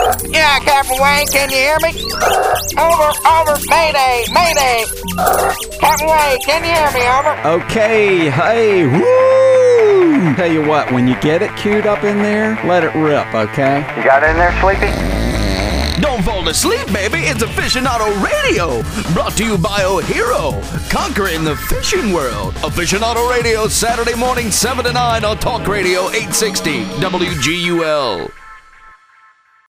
Yeah, Captain Wayne, can you hear me? Over, mayday, mayday. Captain Wayne, can you hear me, over? Okay, hey, woo! Tell you what, when you get it queued up in there, let it rip, okay? You got it in there, Sleepy? Don't fall asleep, baby. It's Aficionado Radio. Brought to you by O'Hero. Conquering the fishing world. Aficionado Radio, Saturday morning, 7 to 9 on Talk Radio 860 WGUL.